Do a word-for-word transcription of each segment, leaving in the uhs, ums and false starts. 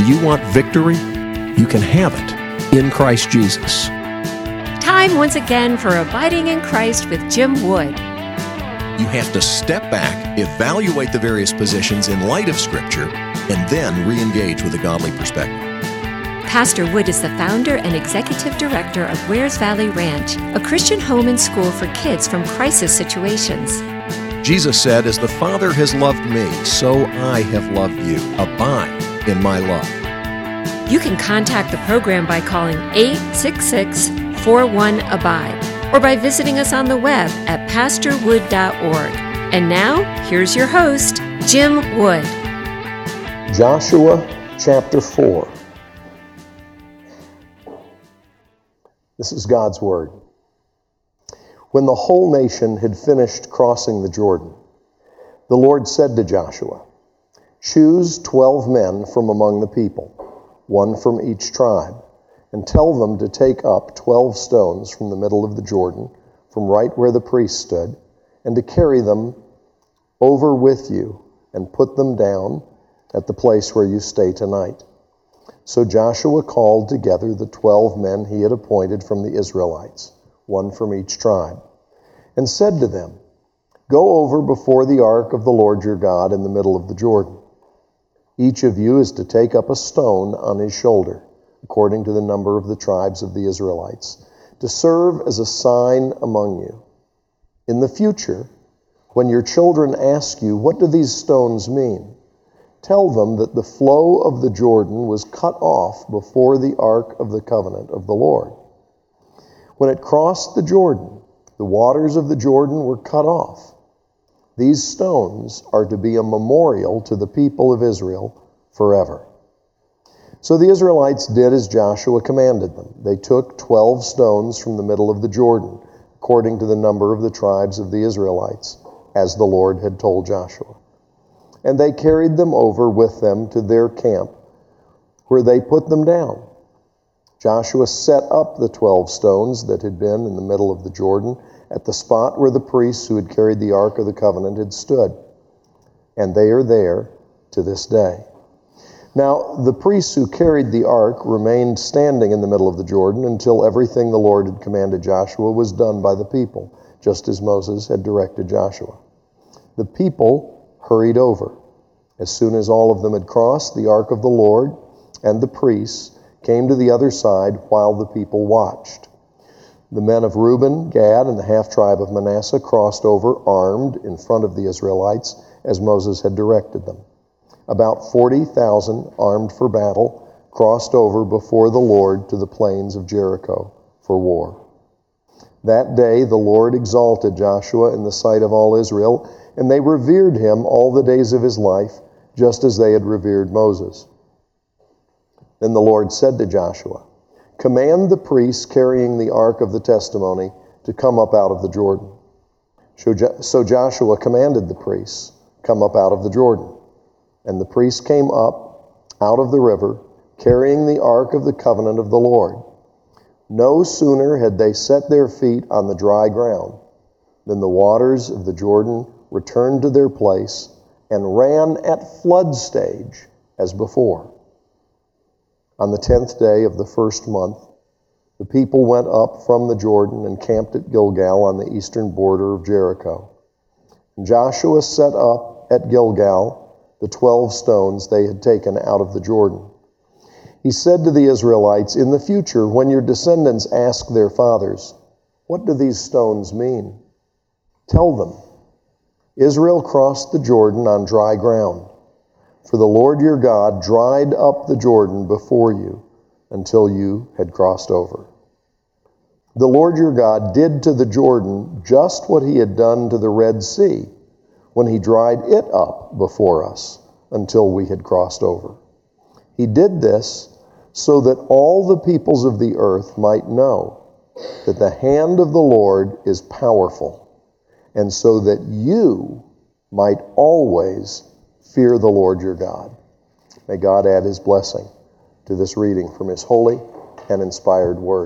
Do you want victory? You can have it in Christ Jesus. Time once again for Abiding in Christ with Jim Wood. You have to step back, evaluate the various positions in light of Scripture, and then re-engage with a godly perspective. Pastor Wood is the founder and executive director of Wares Valley Ranch, a Christian home and school for kids from crisis situations. Jesus said, "As the Father has loved me, so I have loved you. Abide in my love." You can contact the program by calling eight six six, four one, abide or by visiting us on the web at pastor wood dot org. And now, here's your host, Jim Wood. Joshua chapter four. This is God's Word. When the whole nation had finished crossing the Jordan, the Lord said to Joshua, "Choose twelve men from among the people, one from each tribe, and tell them to take up twelve stones from the middle of the Jordan, from right where the priest stood, and to carry them over with you and put them down at the place where you stay tonight." So Joshua called together the twelve men he had appointed from the Israelites, one from each tribe, and said to them, "Go over before the ark of the Lord your God in the middle of the Jordan. Each of you is to take up a stone on his shoulder, according to the number of the tribes of the Israelites, to serve as a sign among you. In the future, when your children ask you, 'What do these stones mean?' tell them that the flow of the Jordan was cut off before the ark of the covenant of the Lord. When it crossed the Jordan, the waters of the Jordan were cut off. These stones are to be a memorial to the people of Israel forever." So the Israelites did as Joshua commanded them. They took twelve stones from the middle of the Jordan, according to the number of the tribes of the Israelites, as the Lord had told Joshua. And they carried them over with them to their camp, where they put them down. Joshua set up the twelve stones that had been in the middle of the Jordan at the spot where the priests who had carried the Ark of the Covenant had stood. And they are there to this day. Now, the priests who carried the ark remained standing in the middle of the Jordan until everything the Lord had commanded Joshua was done by the people, just as Moses had directed Joshua. The people hurried over. As soon as all of them had crossed, the ark of the Lord and the priests came to the other side while the people watched. The men of Reuben, Gad, and the half-tribe of Manasseh crossed over armed in front of the Israelites as Moses had directed them. About forty thousand, armed for battle, crossed over before the Lord to the plains of Jericho for war. That day the Lord exalted Joshua in the sight of all Israel, and they revered him all the days of his life, just as they had revered Moses. Then the Lord said to Joshua, "Command the priests carrying the ark of the testimony to come up out of the Jordan." So Joshua commanded the priests, "Come up out of the Jordan." And the priests came up out of the river, carrying the ark of the covenant of the Lord. No sooner had they set their feet on the dry ground than the waters of the Jordan returned to their place and ran at flood stage as before. On the tenth day of the first month, the people went up from the Jordan and camped at Gilgal on the eastern border of Jericho. And Joshua set up at Gilgal the twelve stones they had taken out of the Jordan. He said to the Israelites, "In the future, when your descendants ask their fathers, 'What do these stones mean?' tell them, 'Israel crossed the Jordan on dry ground, for the Lord your God dried up the Jordan before you until you had crossed over. The Lord your God did to the Jordan just what he had done to the Red Sea when he dried it up before us until we had crossed over. He did this so that all the peoples of the earth might know that the hand of the Lord is powerful, and so that you might always fear the Lord your God." May God add his blessing to this reading from his holy and inspired word.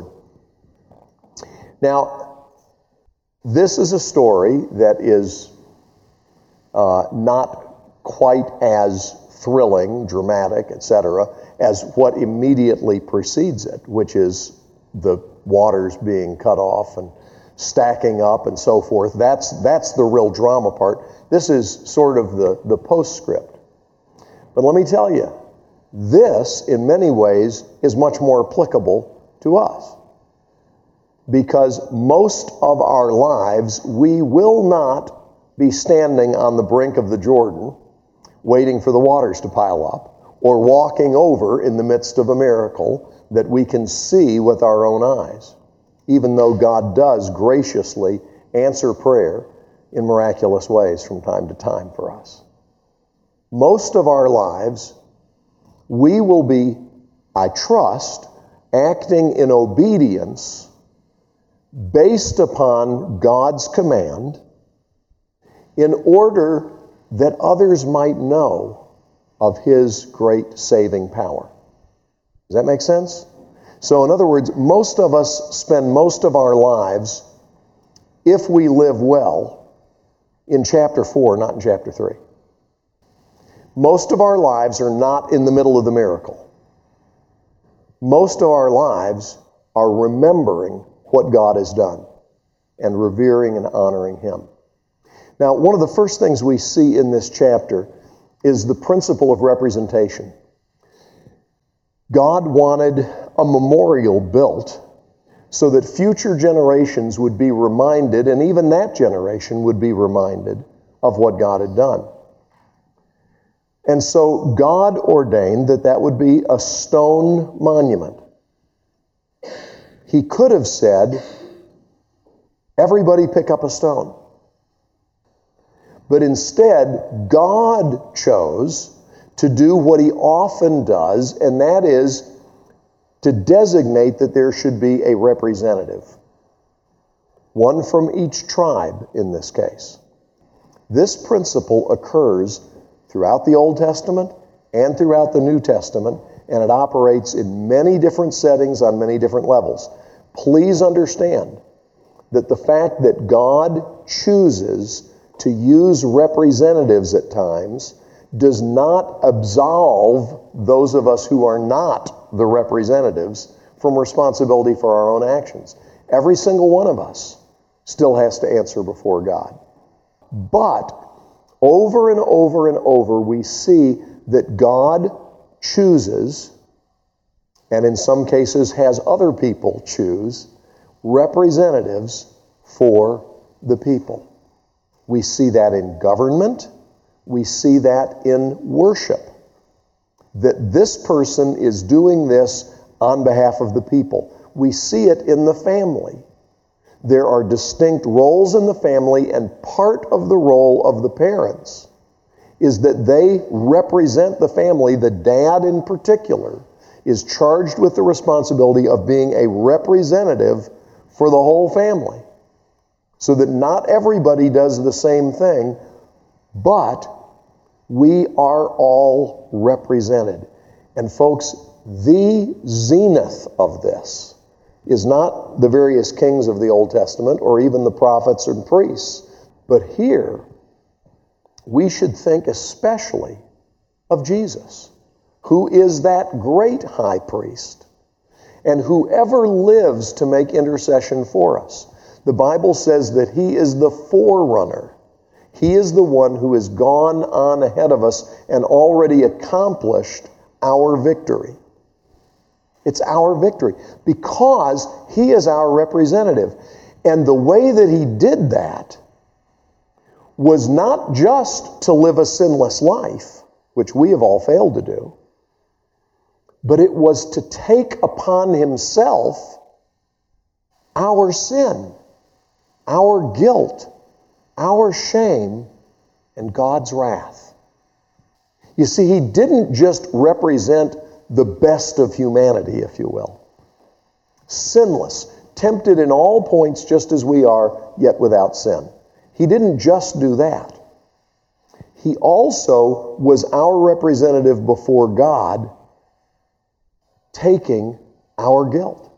Now, this is a story that is uh, not quite as thrilling, dramatic, et cetera, as what immediately precedes it, which is the waters being cut off and stacking up and so forth. That's that's the real drama part. This is sort of the, the postscript. But let me tell you, this, in many ways, is much more applicable to us. Because most of our lives, we will not be standing on the brink of the Jordan, waiting for the waters to pile up, or walking over in the midst of a miracle that we can see with our own eyes, even though God does graciously answer prayer in miraculous ways from time to time for us. Most of our lives, we will be, I trust, acting in obedience based upon God's command in order that others might know of His great saving power. Does that make sense? So in other words, most of us spend most of our lives, if we live well, in chapter four, not in chapter three. Most of our lives are not in the middle of the miracle. Most of our lives are remembering what God has done and revering and honoring Him. Now, one of the first things we see in this chapter is the principle of representation. God wanted a memorial built so that future generations would be reminded, and even that generation would be reminded of what God had done. And so God ordained that that would be a stone monument. He could have said, everybody pick up a stone. But instead, God chose to do what He often does, and that is to designate that there should be a representative. One from each tribe in this case. This principle occurs throughout the Old Testament and throughout the New Testament, and it operates in many different settings on many different levels. Please understand that the fact that God chooses to use representatives at times does not absolve those of us who are not the representatives from responsibility for our own actions. Every single one of us still has to answer before God. But over and over and over, we see that God chooses, and in some cases has other people choose, representatives for the people. We see that in government. We see that in worship. That this person is doing this on behalf of the people. We see it in the family. There are distinct roles in the family, and part of the role of the parents is that they represent the family. The dad in particular is charged with the responsibility of being a representative for the whole family. So that not everybody does the same thing, but we are all represented. And folks, the zenith of this is not the various kings of the Old Testament or even the prophets and priests, but here we should think especially of Jesus, who is that great high priest, and whoever lives to make intercession for us. The Bible says that He is the forerunner. He is the one who has gone on ahead of us and already accomplished our victory. It's our victory because He is our representative. And the way that He did that was not just to live a sinless life, which we have all failed to do, but it was to take upon Himself our sin, our guilt, our shame, and God's wrath. You see, He didn't just represent the best of humanity, if you will. Sinless, tempted in all points just as we are, yet without sin. He didn't just do that. He also was our representative before God, taking our guilt.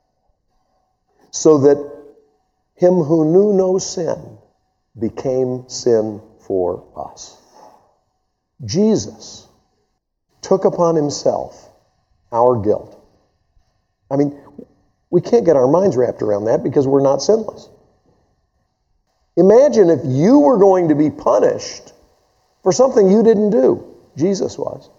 So that Him who knew no sin became sin for us. Jesus took upon himself our guilt. I mean, we can't get our minds wrapped around that because we're not sinless. Imagine if you were going to be punished for something you didn't do. Jesus was.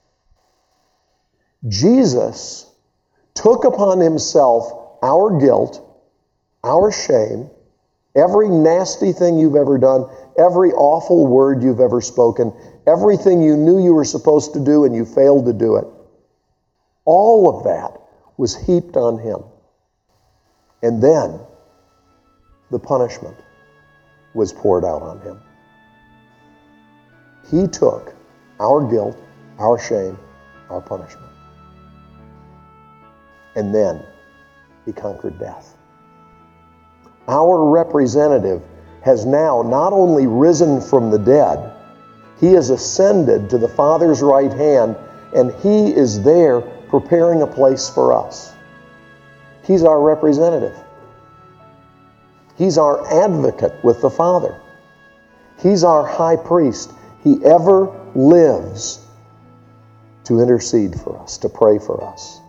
Jesus took upon himself our guilt, our shame, every nasty thing you've ever done, every awful word you've ever spoken, everything you knew you were supposed to do and you failed to do it. All of that was heaped on him. And then the punishment was poured out on him. He took our guilt, our shame, our punishment. And then he conquered death. Our representative has now not only risen from the dead, he has ascended to the Father's right hand, and he is there preparing a place for us. He's our representative. He's our advocate with the Father. He's our high priest. He ever lives to intercede for us, to pray for us.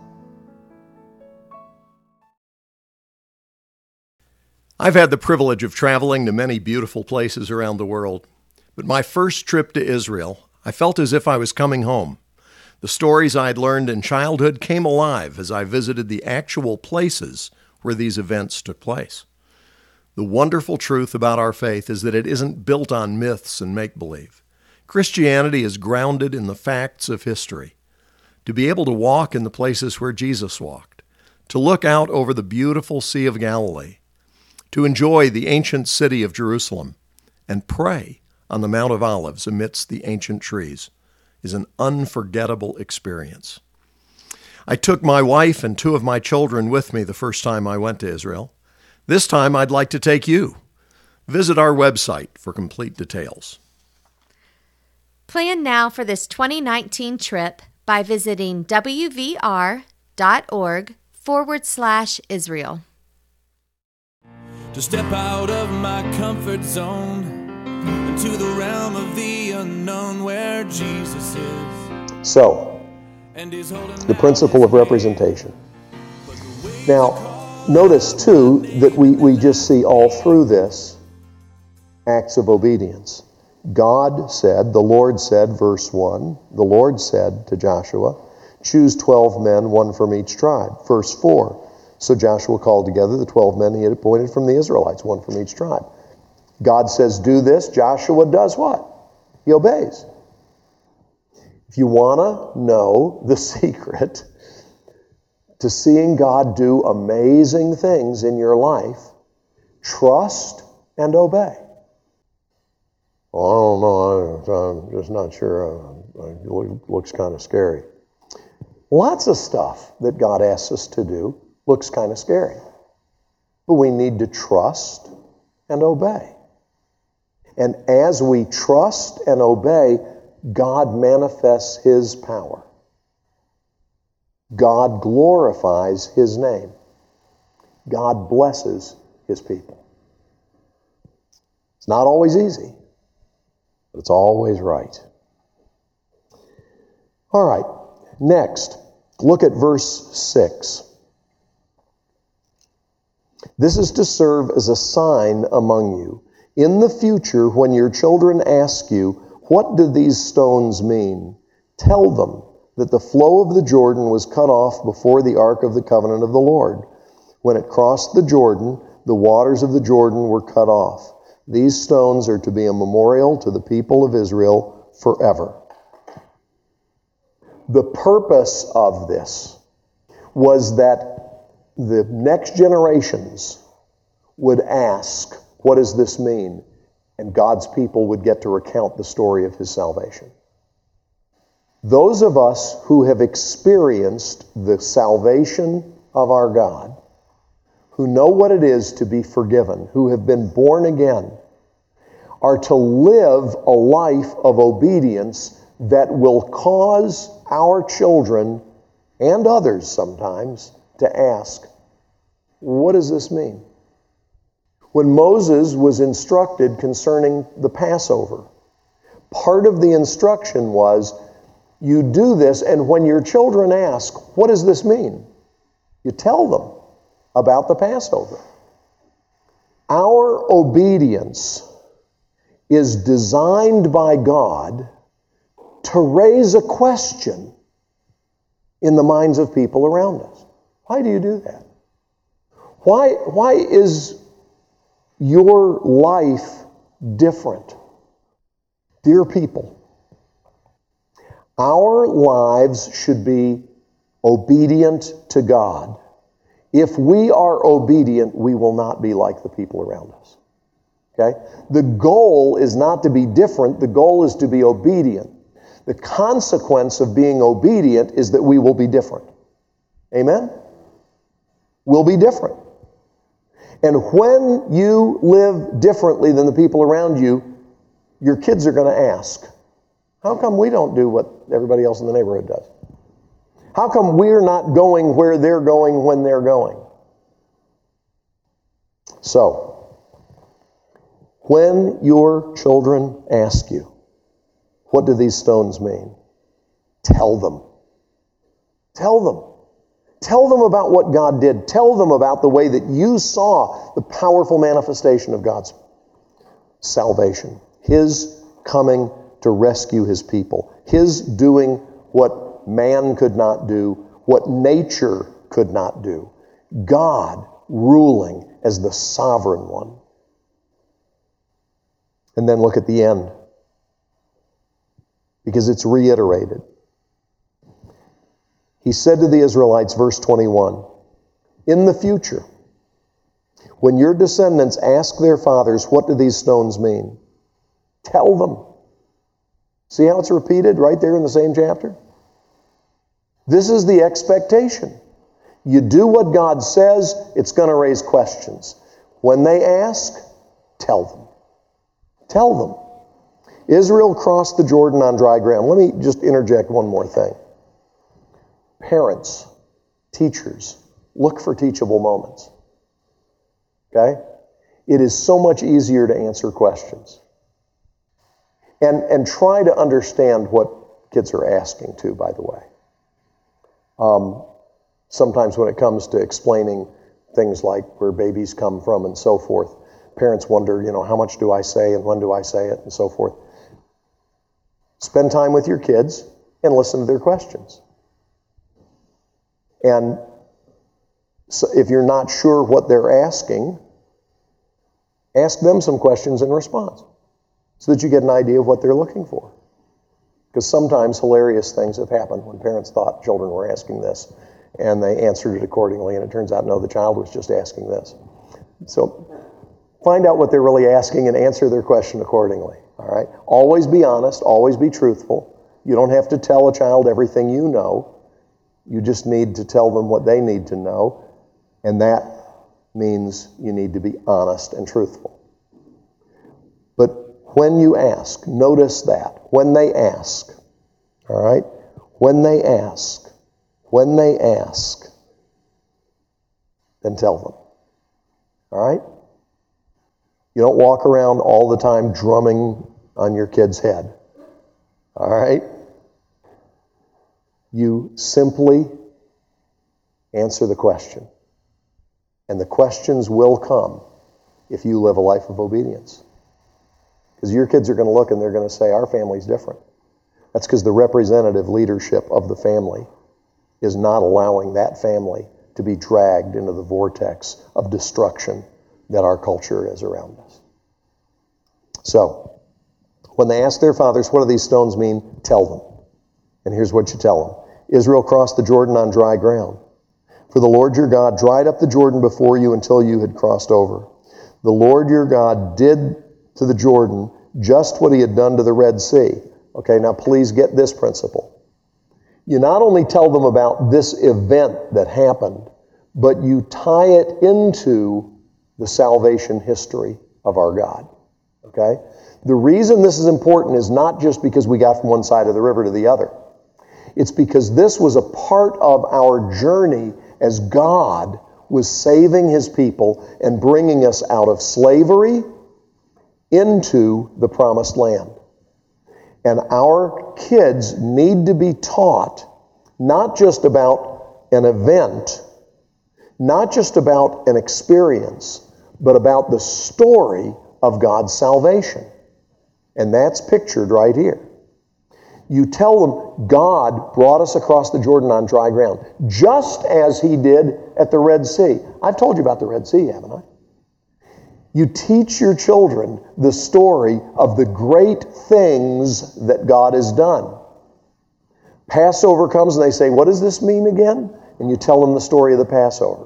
I've had the privilege of traveling to many beautiful places around the world, but my first trip to Israel, I felt as if I was coming home. The stories I'd learned in childhood came alive as I visited the actual places where these events took place. The wonderful truth about our faith is that it isn't built on myths and make-believe. Christianity is grounded in the facts of history. To be able to walk in the places where Jesus walked, to look out over the beautiful Sea of Galilee, to enjoy the ancient city of Jerusalem, and pray on the Mount of Olives amidst the ancient trees is an unforgettable experience. I took my wife and two of my children with me the first time I went to Israel. This time I'd like to take you. Visit our website for complete details. Plan now for this twenty nineteen trip by visiting wvr.org forward slash Israel. To step out of my comfort zone into the realm of the unknown where Jesus is. So, the principle of representation. Now, notice too that we, we just see all through this acts of obedience. God said, the Lord said, verse one, the Lord said to Joshua, choose twelve men, one from each tribe. Verse four, so Joshua called together the twelve men he had appointed from the Israelites, one from each tribe. God says, do this. Joshua does what? He obeys. If you want to know the secret to seeing God do amazing things in your life, trust and obey. Well, I don't know. I'm just not sure. It looks kind of scary. Lots of stuff that God asks us to do looks kind of scary. But we need to trust and obey. And as we trust and obey, God manifests His power. God glorifies His name. God blesses His people. It's not always easy, but it's always right. All right, next, look at verse six. This is to serve as a sign among you. In the future, when your children ask you, what do these stones mean? Tell them that the flow of the Jordan was cut off before the ark of the covenant of the Lord. When it crossed the Jordan, the waters of the Jordan were cut off. These stones are to be a memorial to the people of Israel forever. The purpose of this was that the next generations would ask, what does this mean? And God's people would get to recount the story of His salvation. Those of us who have experienced the salvation of our God, who know what it is to be forgiven, who have been born again, are to live a life of obedience that will cause our children and others sometimes to ask, what does this mean? When Moses was instructed concerning the Passover, part of the instruction was You do this, and when your children ask, what does this mean? You tell them about the Passover. Our obedience is designed by God to raise a question in the minds of people around us. Why do you do that? Why, why is your life different? Dear people, our lives should be obedient to God. If we are obedient, we will not be like the people around us. Okay? The goal is not to be different. The goal is to be obedient. The consequence of being obedient is that we will be different. Amen? We'll be different. And when you live differently than the people around you, your kids are going to ask, how come we don't do what everybody else in the neighborhood does? How come we're not going where they're going when they're going? So, when your children ask you, what do these stones mean? Tell them. Tell them. Tell them about what God did. Tell them about the way that you saw the powerful manifestation of God's salvation. His coming to rescue His people. His doing what man could not do, what nature could not do. God ruling as the sovereign one. And then look at the end, because it's reiterated. He said to the Israelites, verse twenty-one, in the future, when your descendants ask their fathers, what do these stones mean? Tell them. See how it's repeated right there in the same chapter? This is the expectation. You do what God says, it's going to raise questions. When they ask, tell them. Tell them. Israel crossed the Jordan on dry ground. Let me just interject one more thing. Parents, teachers, look for teachable moments. Okay? It is so much easier to answer questions. And, and try to understand what kids are asking too, by the way. Um, sometimes when it comes to explaining things like where babies come from and so forth, parents wonder, you know, how much do I say and when do I say it and so forth. Spend time with your kids and listen to their questions. And so if you're not sure what they're asking, ask them some questions in response so that you get an idea of what they're looking for. Because sometimes hilarious things have happened when parents thought children were asking this and they answered it accordingly, and it turns out, no, the child was just asking this. So find out what they're really asking and answer their question accordingly. All right? Always be honest. Always be truthful. You don't have to tell a child everything you know. You just need to tell them what they need to know, and that means you need to be honest and truthful. But when you ask, notice that. When they ask, all right? When they ask, when they ask, then tell them. All right? You don't walk around all the time drumming on your kid's head. All right? You simply answer the question. And the questions will come if you live a life of obedience. Because your kids are going to look and they're going to say, our family's different. That's because the representative leadership of the family is not allowing that family to be dragged into the vortex of destruction that our culture is around us. So, when they ask their fathers, what do these stones mean? Tell them. And here's what you tell them. Israel crossed the Jordan on dry ground. For the Lord your God dried up the Jordan before you until you had crossed over. The Lord your God did to the Jordan just what he had done to the Red Sea. Okay, now please get this principle. You not only tell them about this event that happened, but you tie it into the salvation history of our God. Okay? The reason this is important is not just because we got from one side of the river to the other. It's because this was a part of our journey as God was saving his people and bringing us out of slavery into the promised land. And our kids need to be taught not just about an event, not just about an experience, but about the story of God's salvation. And that's pictured right here. You tell them God brought us across the Jordan on dry ground, just as He did at the Red Sea. I've told you about the Red Sea, haven't I? You teach your children the story of the great things that God has done. Passover comes and they say, what does this mean again? And you tell them the story of the Passover.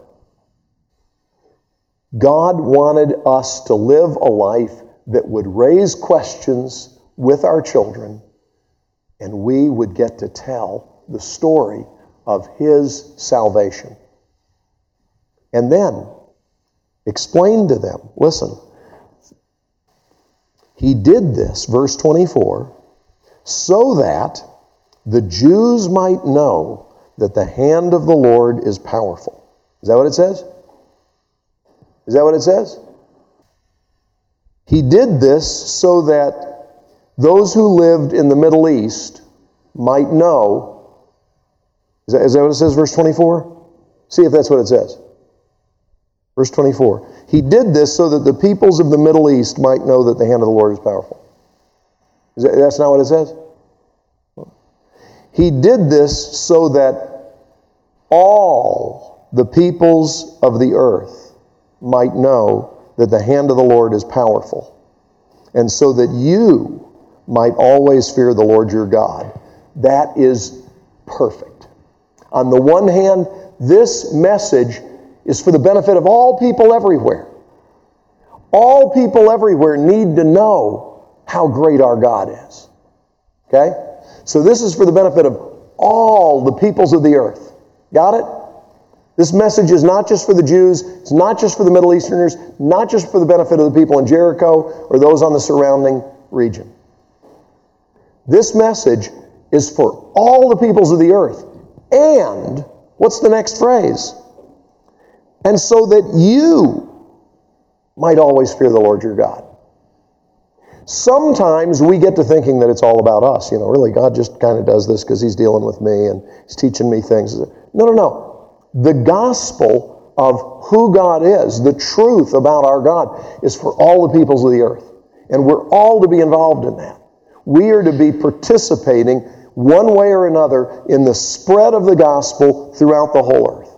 God wanted us to live a life that would raise questions with our children, and we would get to tell the story of His salvation. And then explain to them, listen, He did this, verse twenty-four, so that the Jews might know that the hand of the Lord is powerful. Is that what it says? Is that what it says? He did this so that those who lived in the Middle East might know. Is that, is that what it says, verse twenty-four? See if that's what it says. Verse twenty-four. He did this so that the peoples of the Middle East might know that the hand of the Lord is powerful. Is that, that's not what it says? He did this so that all the peoples of the earth might know that the hand of the Lord is powerful, and so that you might always fear the Lord your God. That is perfect. On the one hand, this message is for the benefit of all people everywhere. All people everywhere need to know how great our God is. Okay? So this is for the benefit of all the peoples of the earth. Got it? This message is not just for the Jews, it's not just for the Middle Easterners, not just for the benefit of the people in Jericho or those on the surrounding region. This message is for all the peoples of the earth. And, what's the next phrase? And so that you might always fear the Lord your God. Sometimes we get to thinking that it's all about us. You know, really, God just kind of does this because He's dealing with me and He's teaching me things. No, no, no. The gospel of who God is, the truth about our God, is for all the peoples of the earth. And we're all to be involved in that. We are to be participating one way or another in the spread of the gospel throughout the whole earth.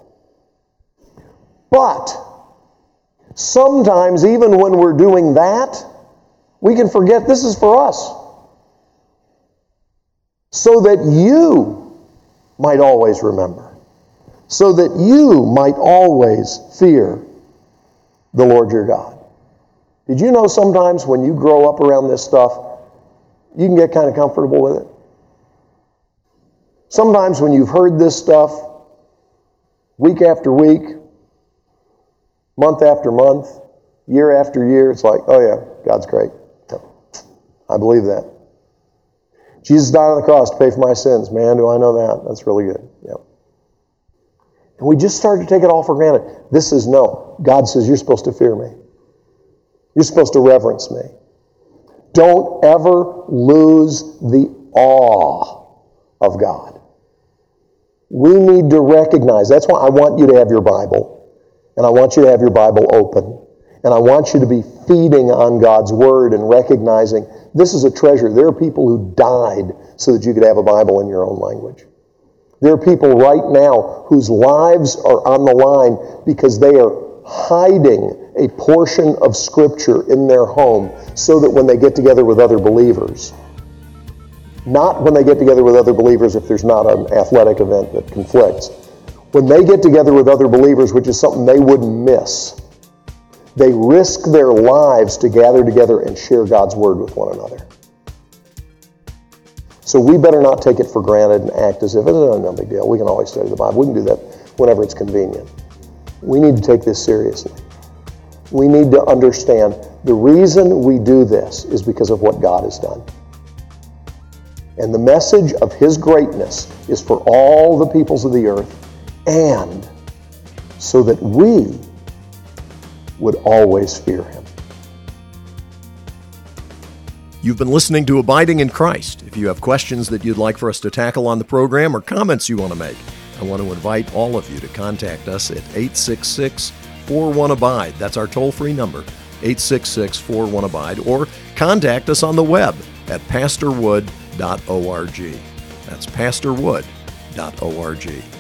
But sometimes, even when we're doing that, we can forget this is for us. So that you might always remember. So that you might always fear the Lord your God. Did you know sometimes when you grow up around this stuff, you can get kind of comfortable with it? Sometimes when you've heard this stuff week after week, month after month, year after year, it's like, oh yeah, God's great. I believe that. Jesus died on the cross to pay for my sins. Man, do I know that. That's really good. Yep. And we just start to take it all for granted. This is no. God says you're supposed to fear me. You're supposed to reverence me. Don't ever lose the awe of God. We need to recognize. That's why I want you to have your Bible. And I want you to have your Bible open. And I want you to be feeding on God's Word and recognizing this is a treasure. There are people who died so that you could have a Bible in your own language. There are people right now whose lives are on the line because they are hiding a portion of Scripture in their home so that when they get together with other believers, not when they get together with other believers if there's not an athletic event that conflicts, when they get together with other believers, which is something they wouldn't miss, they risk their lives to gather together and share God's Word with one another. So we better not take it for granted and act as if it's no big deal. We can always study the Bible. We can do that whenever it's convenient. We need to take this seriously. We need to understand the reason we do this is because of what God has done. And the message of His greatness is for all the peoples of the earth, and so that we would always fear Him. You've been listening to Abiding in Christ. If you have questions that you'd like for us to tackle on the program or comments you want to make, I want to invite all of you to contact us at eight six six, four one, abide. That's our toll-free number, eight six six, four one, abide, or contact us on the web at pastor wood dot org. That's pastor wood dot org.